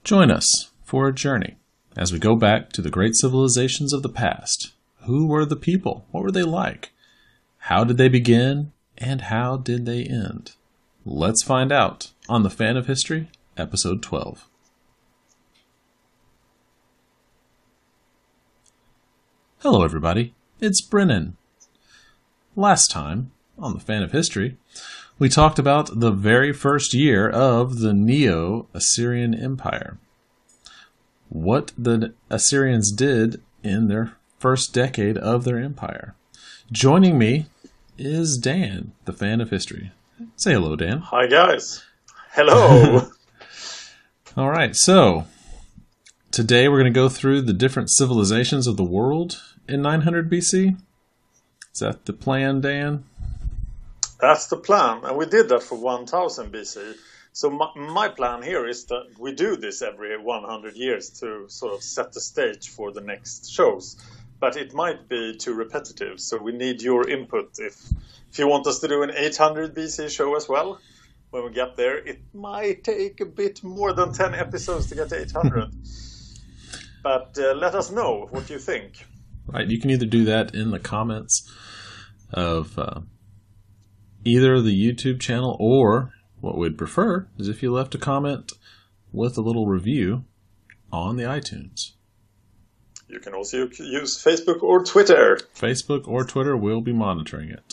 Join us for a journey as we go back to the great civilizations of the past. Who were the people? What were they like? How did they begin? And how did they end? Let's find out on The Fan of History, Episode 12. Hello, everybody. It's Brennan. Last time, on The Fan of History, we talked about the very first year of the Neo-Assyrian Empire. What the Assyrians did in their first decade of their empire. Joining me is Dan, the Fan of History. Say hello, Dan. Hi, guys. Hello. All right, so today we're going to go through the different civilizations of the world in 900 BC. Is that the plan, Dan? That's the plan, and we did that for 1000 BC. So my plan here is that we do this every 100 years to sort of set the stage for the next shows. But it might be too repetitive, so we need your input. If you want us to do an 800 BC show as well, when we get there, it might take a bit more than 10 episodes to get to 800. But let us know what you think. Right, you can either do that in the comments of either the YouTube channel, or what we'd prefer is if you left a comment with a little review on the iTunes. You can also use Facebook or Twitter. Facebook or Twitter, will be monitoring it.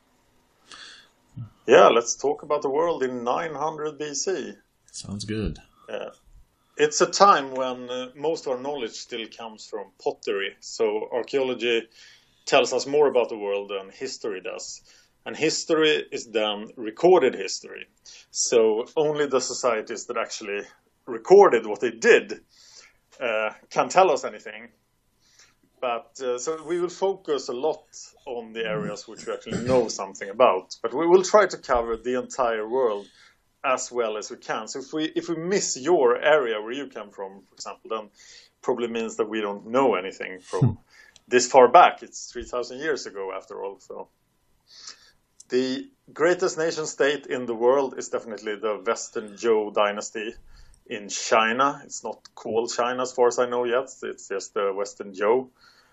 Yeah, let's talk about the world in 900 BC. Sounds good. It's a time when most of our knowledge still comes from pottery. So archaeology tells us more about the world than history does. And history is then recorded history. So only the societies that actually recorded what they did can tell us anything. But so we will focus a lot on the areas which we actually know something about. But we will try to cover the entire world as well as we can. So if we miss your area where you come from, for example, then probably means that we don't know anything from this far back. It's 3,000 years ago, after all. So the greatest nation state in the world is definitely the Western Zhou dynasty in China. It's not called China as far as I know yet. It's just the Western Zhou.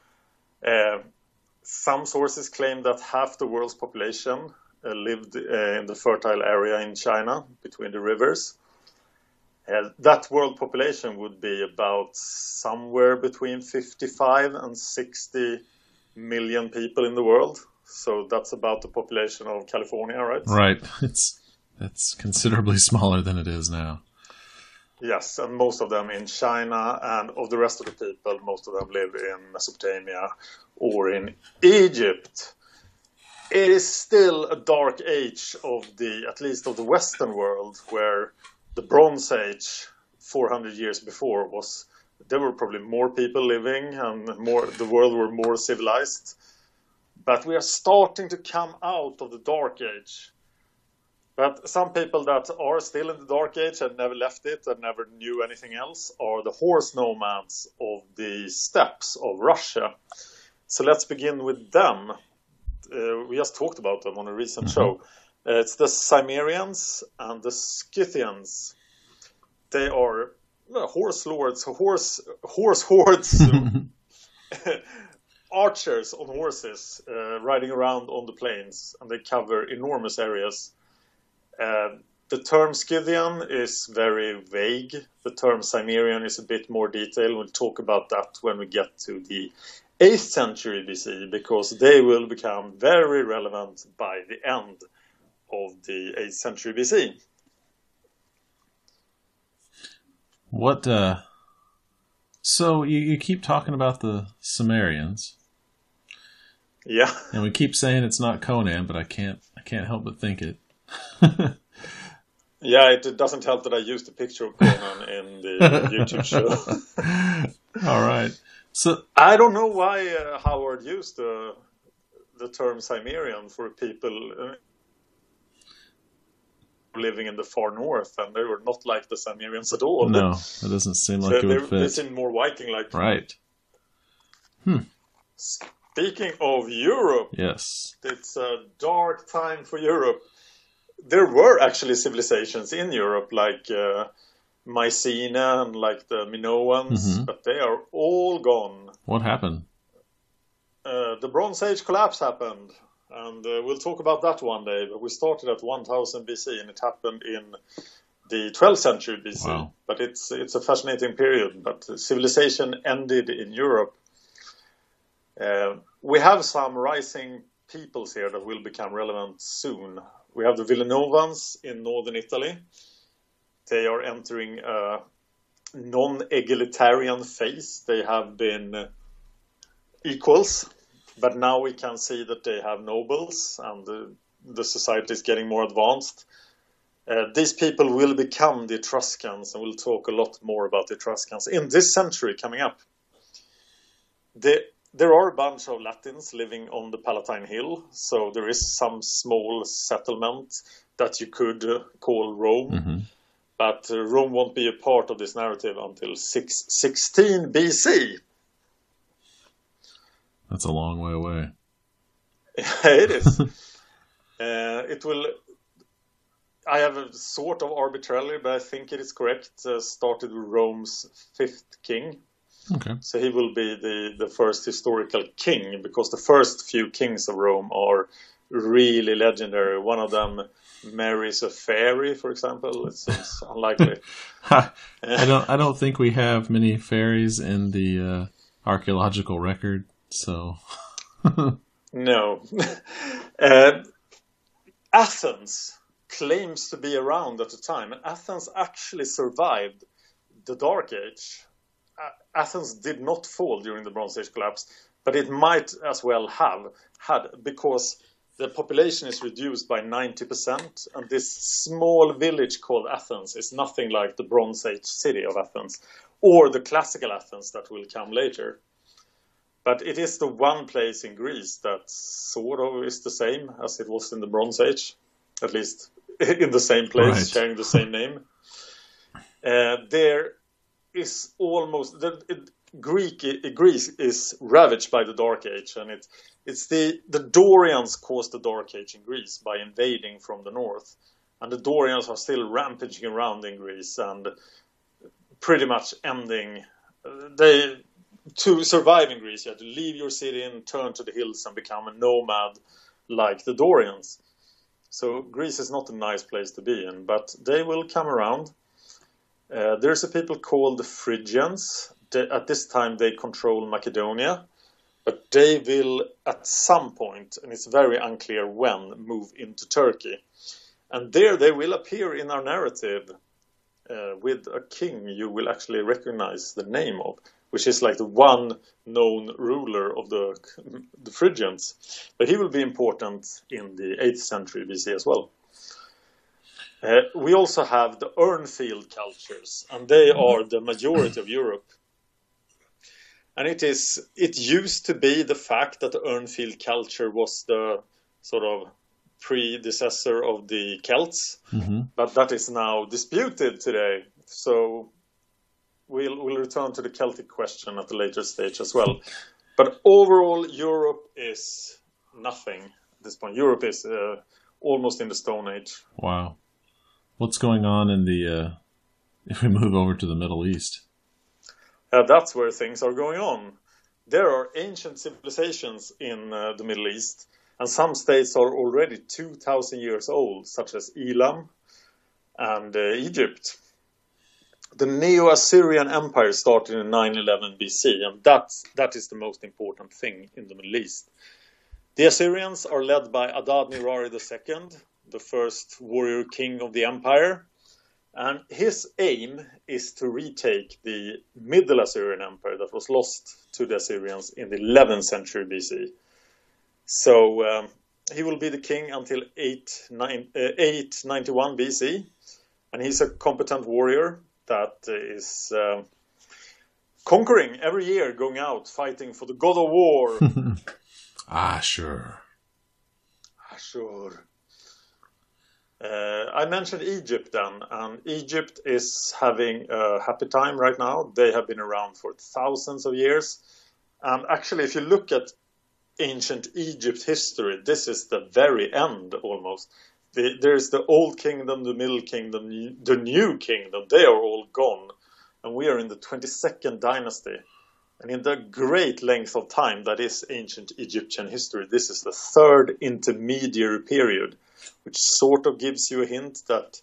Some sources claim that half the world's population lived in the fertile area in China between the rivers. That world population would be about somewhere between 55 and 60 million people in the world. So that's about the population of California, right? Right. That's considerably smaller than it is now. Yes, and most of them in China, and of the rest of the people, most of them live in Mesopotamia or in Egypt. It is still a dark age of at least of the Western world, where the Bronze Age, 400 years before, there were probably more people living and the world were more civilized. But we are starting to come out of the Dark Age. But some people that are still in the Dark Age and never left it and never knew anything else are the horse nomads of the steppes of Russia. So let's begin with them. We just talked about them on a recent show. It's the Cimmerians and the Scythians. They are horse lords, horse hordes, archers on horses riding around on the plains, and they cover enormous areas. The term Scythian is very vague. The term Cimmerian is a bit more detailed. We'll talk about that when we get to the 8th century BC, because they will become very relevant by the end of the 8th century BC. So you keep talking about the Cimmerians. Yeah. And we keep saying it's not Conan, but I can't help but think it. Yeah, it doesn't help that I used a picture of Conan in the YouTube show. All right. So I don't know why Howard used the term Cimmerian for people living in the far north, and they were not like the Cimmerians at all. No, it doesn't seem like it would fit. They seem more Viking-like. Right. Speaking of Europe, yes, it's a dark time for Europe. There were actually civilizations in Europe, like Mycenae and like the Minoans, but they are all gone. What happened? The Bronze Age collapse happened, and we'll talk about that one day. But we started at 1000 BC, and it happened in the 12th century BC. Wow. But it's a fascinating period. But civilization ended in Europe. We have some rising peoples here that will become relevant soon. We have the Villanovans in northern Italy. They are entering a non-egalitarian phase. They have been equals, but now we can see that they have nobles and the society is getting more advanced. These people will become the Etruscans, and we'll talk a lot more about the Etruscans in this century coming up. There are a bunch of Latins living on the Palatine Hill, so there is some small settlement that you could call Rome. But Rome won't be a part of this narrative until 616 BC. That's a long way away. It is. It will. I have a sort of arbitrarily, but I think it is correct. Started with Rome's 5th king. Okay. So he will be the first historical king, because the first few kings of Rome are really legendary. One of them marries a fairy, for example. It seems unlikely. I don't think we have many fairies in the archaeological record, so no. Athens claims to be around at the time, and Athens actually survived the Dark Age. Athens did not fall during the Bronze Age collapse, but it might as well have had, because the population is reduced by 90%, and this small village called Athens is nothing like the Bronze Age city of Athens, or the classical Athens that will come later. But it is the one place in Greece that sort of is the same as it was in the Bronze Age, at least in the same place, right. Sharing the same name. There is almost... Greece is ravaged by the Dark Age, and it's the Dorians caused the Dark Age in Greece by invading from the north, and the Dorians are still rampaging around in Greece and pretty much ending. To survive in Greece, you have to leave your city and turn to the hills and become a nomad like the Dorians. So Greece is not a nice place to be in, but they will come around. There's a people called the Phrygians. At this time they control Macedonia, but they will at some point, and it's very unclear when, move into Turkey. And there they will appear in our narrative with a king you will actually recognize the name of, which is like the one known ruler of the Phrygians. But he will be important in the 8th century BC as well. We also have the Urnfield cultures, and they are the majority of Europe. And it used to be the fact that the Urnfield culture was the sort of predecessor of the Celts, but that is now disputed today. So we'll return to the Celtic question at a later stage as well. But overall, Europe is nothing at this point. Europe is almost in the Stone Age. Wow. What's going on in the, if we move over to the Middle East? That's where things are going on. There are ancient civilizations in the Middle East, and some states are already 2,000 years old, such as Elam and Egypt. The Neo-Assyrian Empire started in 911 BC, and that is the most important thing in the Middle East. The Assyrians are led by Adad-nirari II, the first warrior king of the empire. And his aim is to retake the Middle Assyrian Empire that was lost to the Assyrians in the 11th century BC. So he will be the king until 891 BC. And he's a competent warrior that is conquering every year, going out, fighting for the god of war. Ashur. I mentioned Egypt then, and Egypt is having a happy time right now. They have been around for thousands of years. And actually, if you look at ancient Egypt history, this is the very end almost. There's the old kingdom, the middle kingdom, the new kingdom. They are all gone. And we are in the 22nd dynasty. And in the great length of time that is ancient Egyptian history, this is the third intermediary period, which sort of gives you a hint that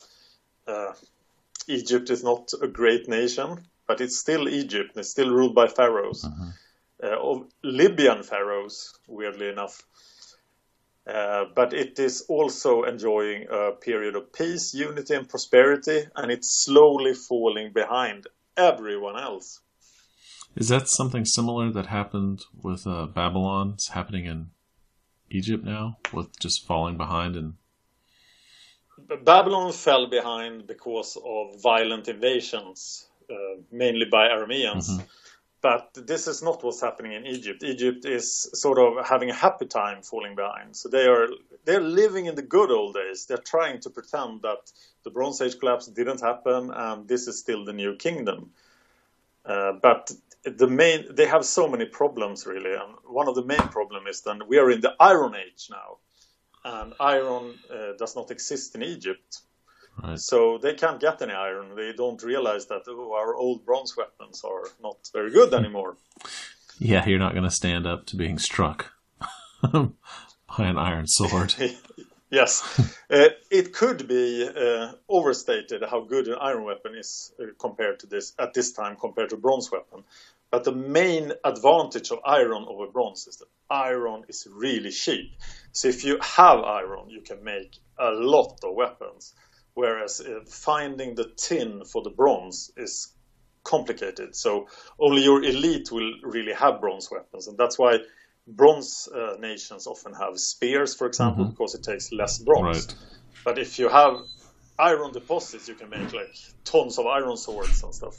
Egypt is not a great nation, but it's still Egypt. It's still ruled by pharaohs, of Libyan pharaohs, weirdly enough. But it is also enjoying a period of peace, unity, and prosperity, and it's slowly falling behind everyone else. Is that something similar that happened with Babylon? It's happening in Egypt now, with just falling behind? And Babylon fell behind because of violent invasions, mainly by Arameans. But this is not what's happening in Egypt. Egypt is sort of having a happy time falling behind. So they're living in the good old days. They're trying to pretend that the Bronze Age collapse didn't happen and this is still the new kingdom. But they have so many problems, really. And one of the main problems is that we are in the Iron Age now. And iron does not exist in Egypt. right. So they can't get any iron. They don't realize that our old bronze weapons are not very good anymore. Yeah, you're not going to stand up to being struck by an iron sword. Yes. It could be overstated how good an iron weapon is compared to this at this time compared to a bronze weapon. But the main advantage of iron over bronze is that iron is really cheap. So if you have iron, you can make a lot of weapons. Whereas finding the tin for the bronze is complicated. So only your elite will really have bronze weapons. And that's why bronze nations often have spears, for example, because it takes less bronze. Right. But if you have iron deposits, you can make like tons of iron swords and stuff.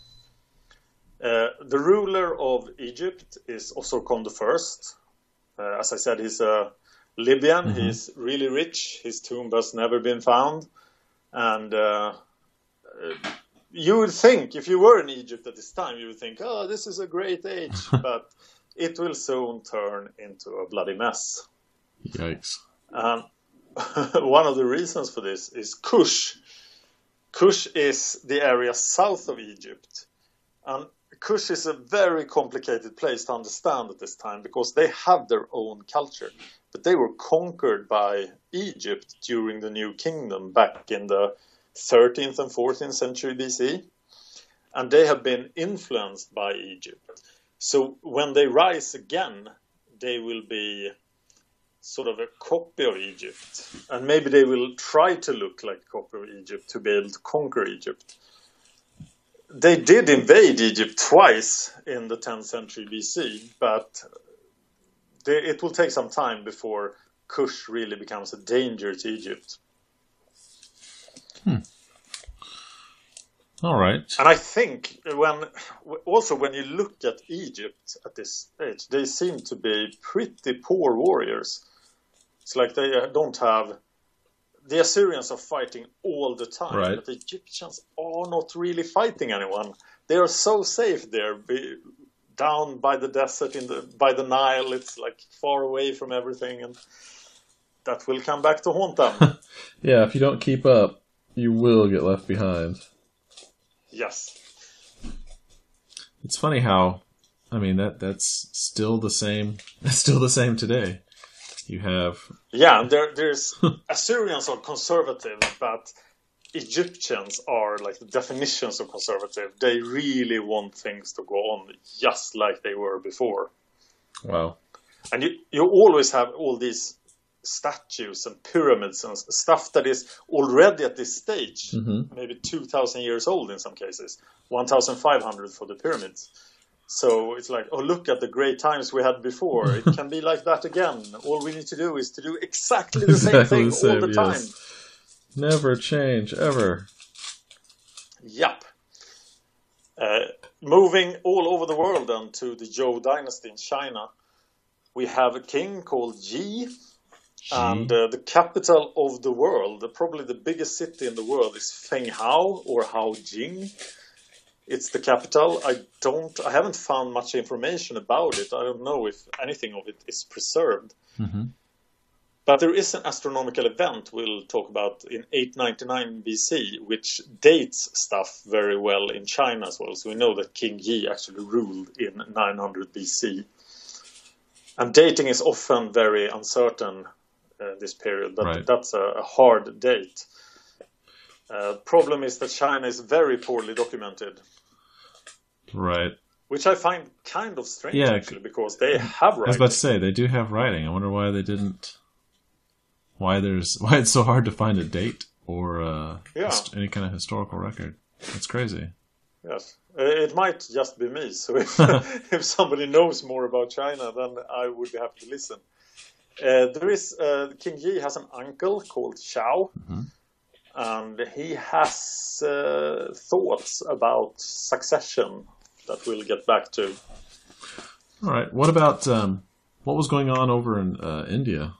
The ruler of Egypt is Osorkon I. As I said, he's a Libyan. He's really rich. His tomb has never been found. And you would think, if you were in Egypt at this time, you would think, oh, this is a great age. But it will soon turn into a bloody mess. Yikes. One of the reasons for this is Kush. Kush is the area south of Egypt. And Kush is a very complicated place to understand at this time because they have their own culture. But they were conquered by Egypt during the New Kingdom back in the 13th and 14th century BC. And they have been influenced by Egypt. So when they rise again, they will be sort of a copy of Egypt. And maybe they will try to look like a copy of Egypt to be able to conquer Egypt. They did invade Egypt twice in the 10th century BC, but it will take some time before Kush really becomes a danger to Egypt. All right. And I think when you look at Egypt at this stage, they seem to be pretty poor warriors. It's like they don't have... The Assyrians are fighting all the time, right. But the Egyptians are not really fighting anyone. They are so safe there, down by the desert, by the Nile. It's like far away from everything, and that will come back to haunt them. Yeah, if you don't keep up, you will get left behind. Yes. It's funny how, I mean, that's still the same. That's still the same today. You have... Yeah, there's... Assyrians are conservative, but Egyptians are like the definitions of conservative. They really want things to go on just like they were before. Wow. And you always have all these statues and pyramids and stuff that is already at this stage, maybe 2,000 years old in some cases, 1,500 for the pyramids. So it's like, oh, look at the great times we had before. It can be like that again. All we need to do is to do exactly the same thing all the time. Yes. Never change, ever. Yep. Moving all over the world then to the Zhou dynasty in China, we have a king called Yi. And the capital of the world, probably the biggest city in the world, is Fenghao or Haojing. It's the capital. I haven't found much information about it. I don't know if anything of it is preserved. But there is an astronomical event we'll talk about in 899 BC, which dates stuff very well in China as well. So we know that King Yi actually ruled in 900 BC. And dating is often very uncertain this period, but Right. that's a hard date. Problem is that China is very poorly documented, Right. which I find kind of strange, Yeah, actually, because they have I was writing. about to say they do have writing. I wonder why they didn't. Why it's so hard to find a date or any kind of historical record. That's crazy. Yes. It might just be me, so if somebody knows more about China, then I would be happy to listen. There is King Yi has an uncle called Xiao, and he has thoughts about succession that we'll get back to. All right. What about what was going on over in India?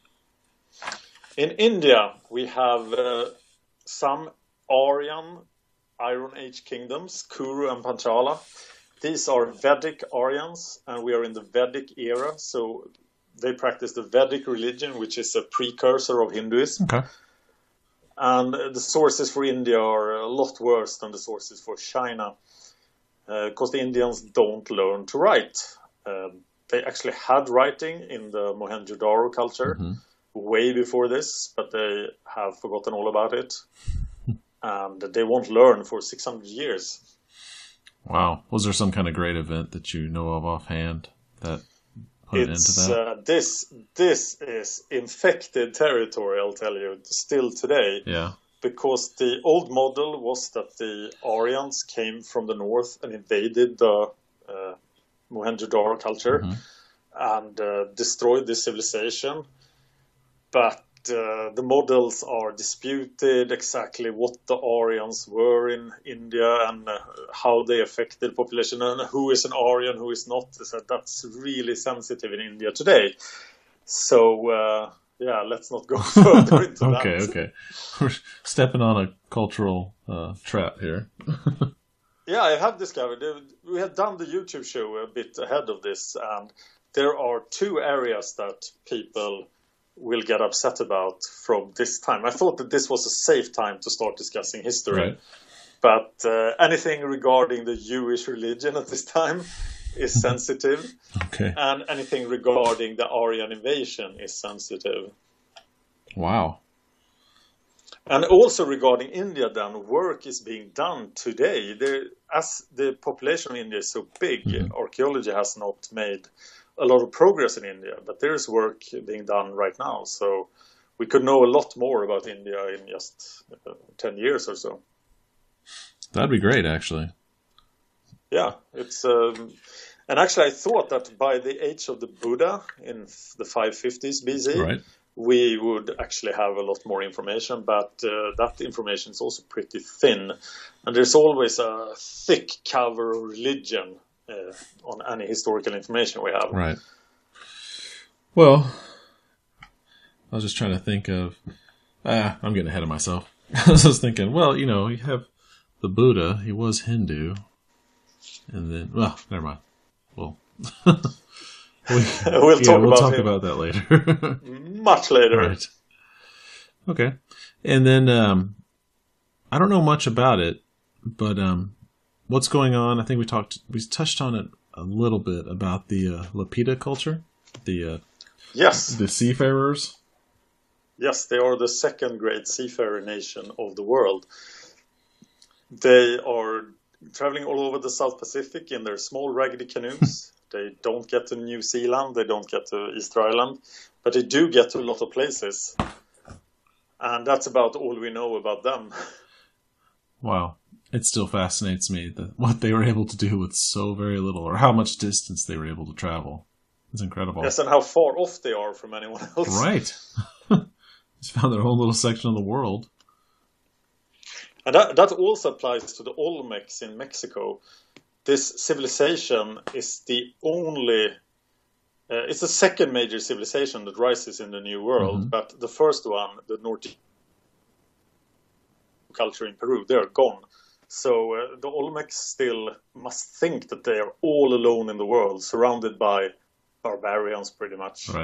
In India, we have some Aryan Iron Age kingdoms, Kuru and Panchala. These are Vedic Aryans, and we are in the Vedic era, so they practice the Vedic religion, which is a precursor of Hinduism. Okay. And the sources for India are a lot worse than the sources for China, because the Indians don't learn to write. They actually had writing in the Mohenjo-daro culture way before this, but they have forgotten all about it. And they won't learn for 600 years. Wow. Was there some kind of great event that you know of offhand that put it into that? This is infected territory, I'll tell you, still today. Yeah. Because the old model was that the Aryans came from the north and invaded the Mohenjo-daro culture and destroyed this civilization. But the models are disputed exactly what the Aryans were in India and how they affected population and who is an Aryan, who is not. So that's really sensitive in India today. So, let's not go further into that. Okay. We're stepping on a cultural trap here. Yeah, I have discovered. We had done the YouTube show a bit ahead of this, and there are two areas that people will get upset about from this time. I thought that this was a safe time to start discussing history. Right. But anything regarding the Jewish religion at this time is sensitive. Okay. And anything regarding the Aryan invasion is sensitive. Wow. And also regarding India, then, work is being done today. As the population of India is so big, archaeology has not made a lot of progress in India, but there is work being done right now. So we could know a lot more about India in just 10 years or so. That'd be great, actually. Yeah, it's and actually I thought that by the age of the Buddha in the 550s BC, Right. we would actually have a lot more information, but that information is also pretty thin. And there's always a thick cover of religion on any historical information we have. Right. Well, I was just trying to think of... I'm getting ahead of myself. I was just thinking, well, you have the Buddha. He was Hindu. And then... Well, never mind. Well... we'll talk about that later. Much later. Right. Okay. And then, I don't know much about it, but what's going on? I think we touched on it a little bit about the Lapita culture, the seafarers. Yes, they are the second great seafarer nation of the world. They are traveling all over the South Pacific in their small raggedy canoes. They don't get to New Zealand, they don't get to Easter Island, but they do get to a lot of places. And that's about all we know about them. Wow. It still fascinates me what they were able to do with so very little, or how much distance they were able to travel. It's incredible. Yes, and how far off they are from anyone else. Right. Just found their own little section of the world. And that also applies to the Olmecs in Mexico. This civilization is the only... it's the second major civilization that rises in the New World, but the first one, the North culture in Peru, they are gone. So the Olmecs still must think that they are all alone in the world, surrounded by barbarians pretty much. Right.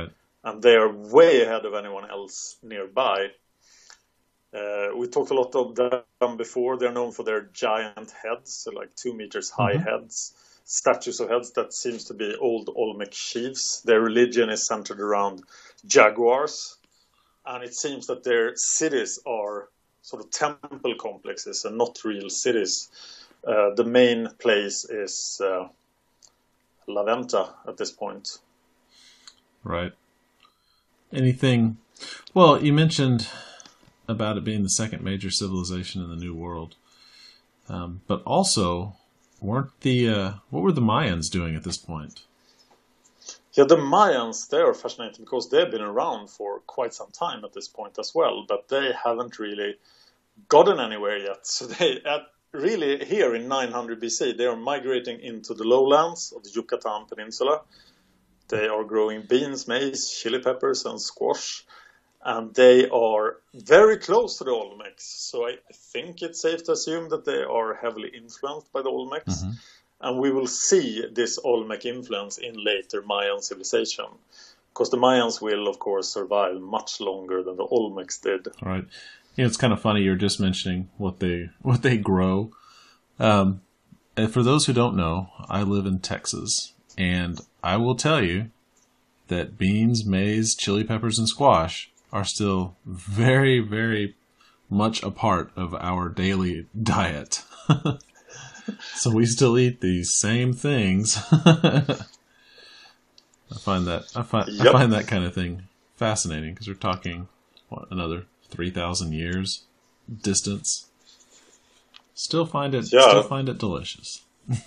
and they are way ahead of anyone else nearby. We talked a lot of them before. They're known for their giant heads, so like 2 meters high heads, statues of heads that seems to be old Olmec chiefs. Their religion is centered around jaguars, and it seems that their cities are sort of temple complexes and not real cities. The main place is La Venta at this point. Right. Anything? Well, you mentioned about it being the second major civilization in the New World, but also, what were the Mayans doing at this point? Yeah, the Mayans, they are fascinating because they've been around for quite some time at this point as well, but they haven't really gotten anywhere yet. So they really here in 900 BC, they are migrating into the lowlands of the Yucatan Peninsula. They are growing beans, maize, chili peppers, and squash. And they are very close to the Olmecs. So I think it's safe to assume that they are heavily influenced by the Olmecs. Mm-hmm. And we will see this Olmec influence in later Mayan civilization. Because the Mayans will, of course, survive much longer than the Olmecs did. All right. It's kind of funny you're just mentioning what they grow. And for those who don't know, I live in Texas. And I will tell you that beans, maize, chili peppers, and squash are still very, very much a part of our daily diet. So we still eat these same things. I find that kind of thing fascinating because we're talking another 3,000 years distance. Still find it delicious.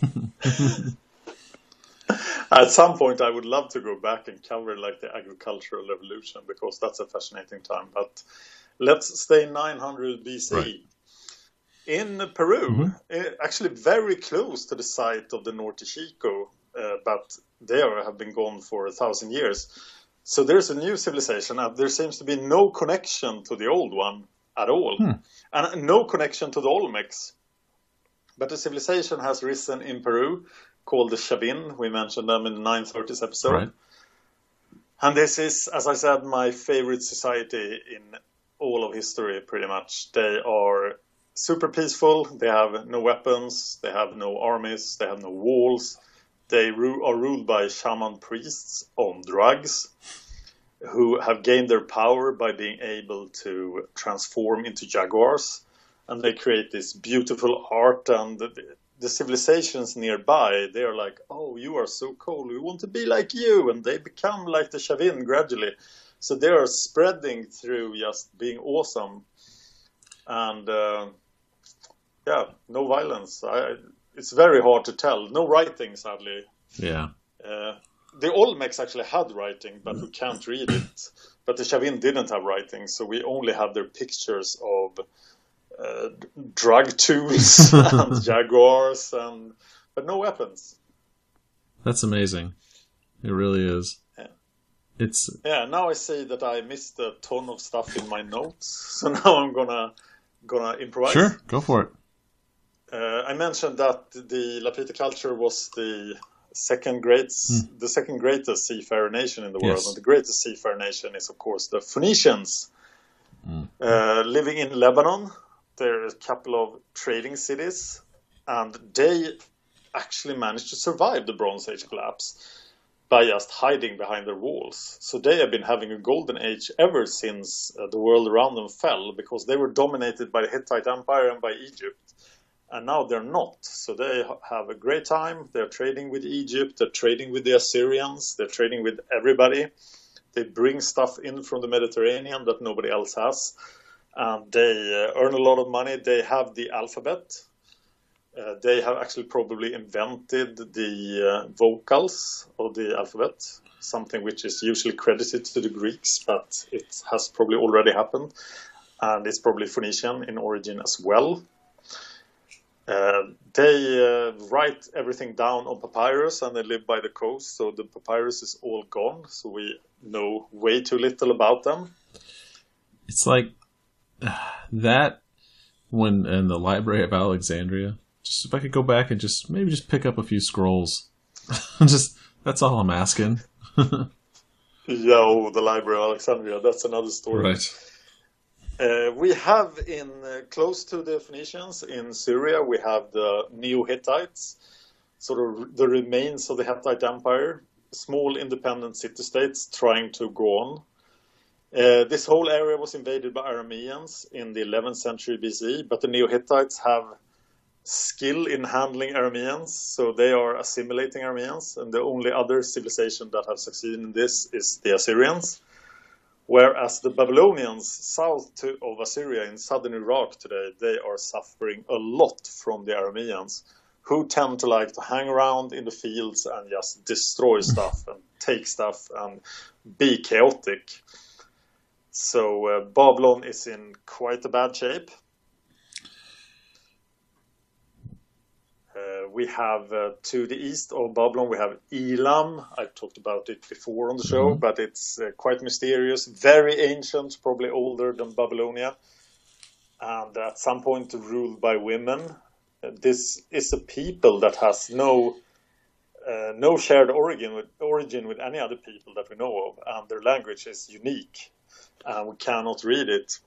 At some point, I would love to go back and cover like the agricultural revolution because that's a fascinating time. But let's stay 900 BC. Right. In Peru, actually very close to the site of the Norte Chico, but they have been gone for 1,000 years. So there's a new civilization, and there seems to be no connection to the old one at all, and no connection to the Olmecs. But the civilization has risen in Peru, called the Chavin. We mentioned them in the 930s episode. Right. And this is, as I said, my favorite society in all of history, pretty much. They are super peaceful. They have no weapons. They have no armies. They have no walls. They are ruled by shaman priests on drugs who have gained their power by being able to transform into jaguars. And they create this beautiful art, and the civilizations nearby, they are like, oh, you are so cool, we want to be like you. And they become like the Chavin gradually. So they are spreading through just being awesome. And no violence. It's very hard to tell. No writing, sadly. Yeah. The Olmecs actually had writing, but we can't read it. But the Chavin didn't have writing, so we only have their pictures of drug tools and jaguars, but no weapons. That's amazing. It really is. Yeah. Now I see that I missed a ton of stuff in my notes, so now I'm gonna improvise. Sure, go for it. I mentioned that the Lapita culture was the second greatest seafarer nation in the world, and the greatest seafarer nation is, of course, the Phoenicians. Living in Lebanon. There are a couple of trading cities, and they actually managed to survive the Bronze Age collapse by just hiding behind their walls. So they have been having a golden age ever since the world around them fell, because they were dominated by the Hittite Empire and by Egypt. And now they're not. So they have a great time. They're trading with Egypt. They're trading with the Assyrians. They're trading with everybody. They bring stuff in from the Mediterranean that nobody else has. And they earn a lot of money. They have the alphabet. They have actually probably invented the vocals of the alphabet, something which is usually credited to the Greeks, but it has probably already happened. And it's probably Phoenician in origin as well. They write everything down on papyrus, and they live by the coast, so the papyrus is all gone, so we know way too little about them. It's like that when in the Library of Alexandria, just if I could go back and maybe pick up a few scrolls. That's all I'm asking. Yeah, the Library of Alexandria. That's another story. Right. We have close to the Phoenicians in Syria, we have the Neo-Hittites, sort of the remains of the Hittite Empire, small independent city-states trying to go on. This whole area was invaded by Arameans in the 11th century BC, but the Neo-Hittites have skill in handling Arameans, so they are assimilating Arameans, and the only other civilization that have succeeded in this is the Assyrians. Whereas the Babylonians south of Assyria in southern Iraq today, they are suffering a lot from the Arameans, who tend to like to hang around in the fields and just destroy stuff and take stuff and be chaotic. So Babylon is in quite a bad shape. We have to the east of Babylon, we have Elam. I've talked about it before on the show, but it's quite mysterious, very ancient, probably older than Babylonia, and at some point ruled by women. This is a people that has no shared origin with any other people that we know of, and their language is unique, and we cannot read it.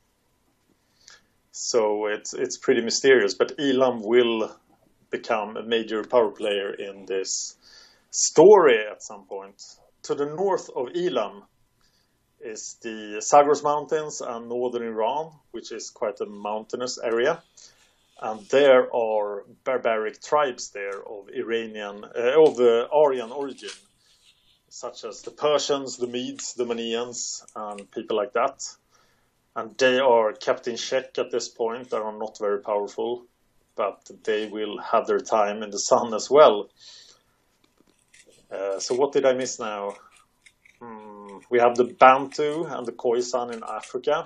So it's pretty mysterious, but Elam will become a major power player in this story at some point. To the north of Elam is the Zagros Mountains and northern Iran, which is quite a mountainous area. And there are barbaric tribes there of Aryan origin, such as the Persians, the Medes, the Manians, and people like that. And they are kept in check at this point. They are not very powerful, but they will have their time in the sun as well. So what did I miss now? We have the Bantu and the Khoisan in Africa.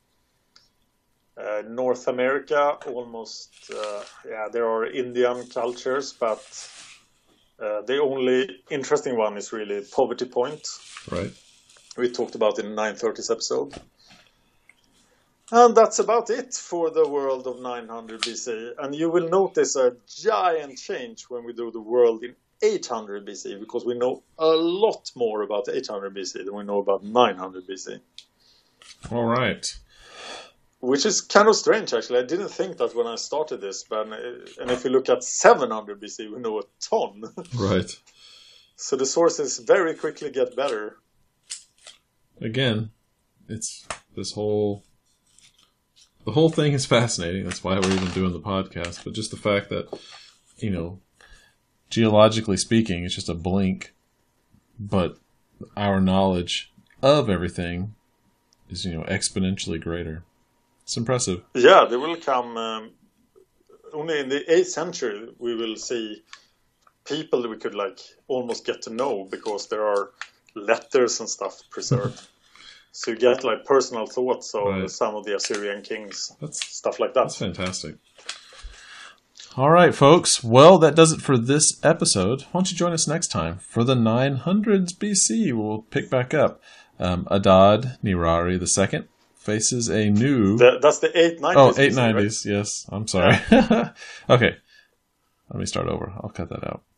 North America, almost, there are Indian cultures, but the only interesting one is really Poverty Point. Right. We talked about in the 930s episode. And that's about it for the world of 900 BC. And you will notice a giant change when we do the world in 800 BC, because we know a lot more about 800 BC than we know about 900 BC. All right. Which is kind of strange, actually. I didn't think that when I started this. And if you look at 700 BC, we know a ton. Right. So the sources very quickly get better. Again, it's this whole... The whole thing is fascinating. That's why we're even doing the podcast. But just the fact that, geologically speaking, it's just a blink. But our knowledge of everything is, exponentially greater. It's impressive. Yeah, there will come... only in the 8th century we will see people that we could almost get to know, because there are letters and stuff preserved. So you get personal thoughts of some of the Assyrian kings, stuff like that. That's fantastic. All right, folks. Well, that does it for this episode. Why don't you join us next time for the 900s BC? We'll pick back up. Adad Nirari II faces a new... That's the 890s. Oh, 890s, right? Yes. I'm sorry. Yeah. Okay. Let me start over. I'll cut that out.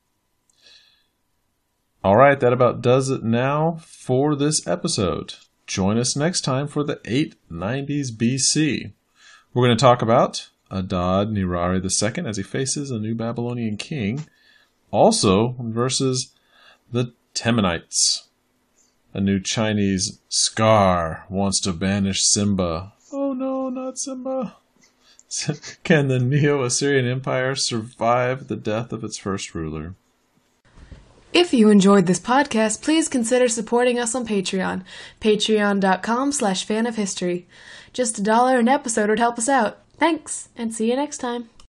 All right, that about does it now for this episode. Join us next time for the 890s BC. We're going to talk about Adad Nirari II as he faces a new Babylonian king. Also versus the Temanites. A new Chinese Scar wants to banish Simba. Oh no, not Simba. Can the Neo-Assyrian Empire survive the death of its first ruler? If you enjoyed this podcast, please consider supporting us on Patreon. Patreon.com/fanofhistory. Just $1 an episode would help us out. Thanks, and see you next time.